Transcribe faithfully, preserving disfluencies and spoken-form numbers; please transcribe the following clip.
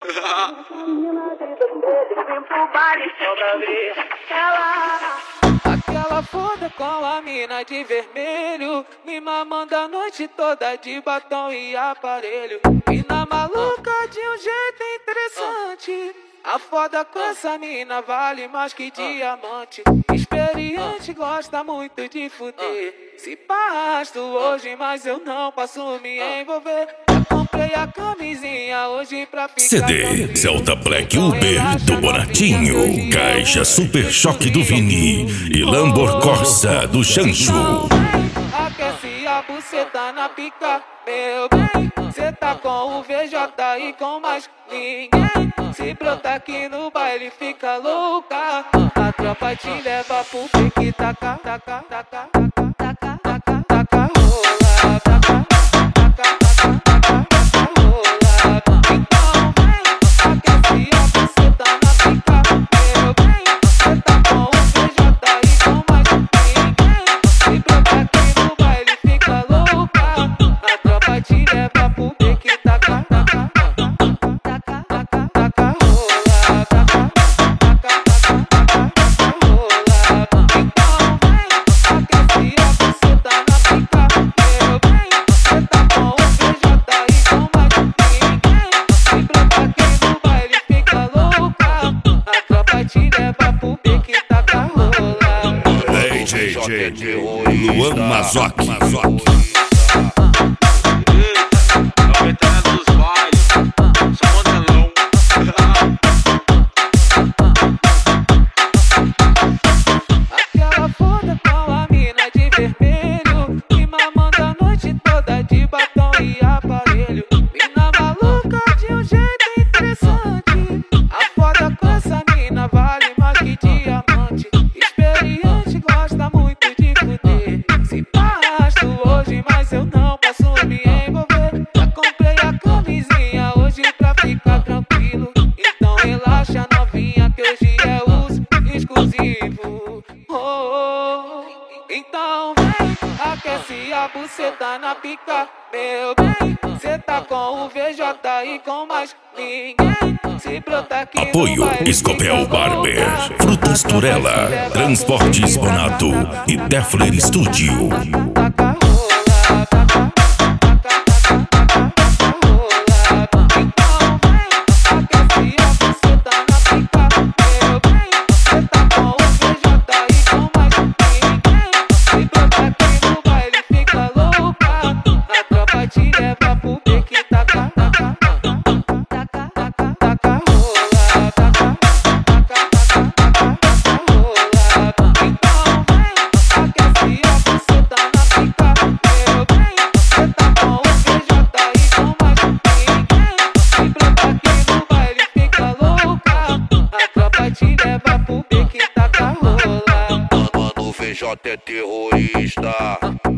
Aquela foda com a mina de vermelho, me mamando a noite toda de batom e aparelho. E na maluca de um jeito interessante. A foda com essa mina vale mais que diamante. Experiente gosta muito de fuder. Se pasto hoje, mas eu não posso me envolver. Já comprei a camisinha hoje pra ficar C D Celta Black Uber do Bonatinho, Caixa Super Choque do Vini e Lambor Corsa do Chancho. Aquece a buceta na pica, meu bem. Cê tá com o V J e com mais ninguém. Se brota aqui no baile fica louca. A tropa te leva pro pique, taca, taca, taca, taca, taca, taca, taca, rola, taca, taca, taca, taca, taca, rola. Então vem, aquece a buceta na pica, meu bem. Cê tá com o V J e com mais ninguém. Se brota aqui no baile fica louca. A tropa te leva pro pique, taca, taca, taca, taca, taca, taca, rola, taca, taca, taca, taca, taca, rola. Então vem, aquece a buceta na pica, meu bem. Cê tá com o V J e com mais ninguém. Se brota aqui no baile fica louca. A tropa te leva pro pique, taca, rola. D J Luan Mazoc. Aquela foda com a mina de vermelho, me mamando a noite toda de batom e aparelho. Mina maluca de um jeito interessante. A foda com essa mina vale mais que diamante. Experiente gosta muito de fuder. Se pasto hoje, mas eu não posso me envolver. Já comprei a camisinha hoje pra ficar tranquilo. Então relaxa novinha que hoje é uso exclusivo. Oh, oh, oh. Então vem, aquece a buceta na pica, meu bem. Cê tá com o V J e com mais ninguém. Se brota aqui Apoio no baile, Escopel fica Barber, louca. Frutas Turela, Transportes Bonato e Defler Studio. Taca, rola, taca, taca, taca, taca, taca, rola. Então vem, aquece a buceta na pica, meu bem. Cê tá com o V J e com mais ninguém. Se brota aqui no baile fica louca. A tropa te leva pro pique, taca, taca, taca, taca, taca, rola, taca, taca, taca, taca, taca, rola. Então vem, aquece a buceta na pica, meu bem. Cê tá com o V J e com mais ninguém. Se brota aqui no baile fica louca. A tropa te leva pro pique, taca, rola. Mano, o V J é terrorista.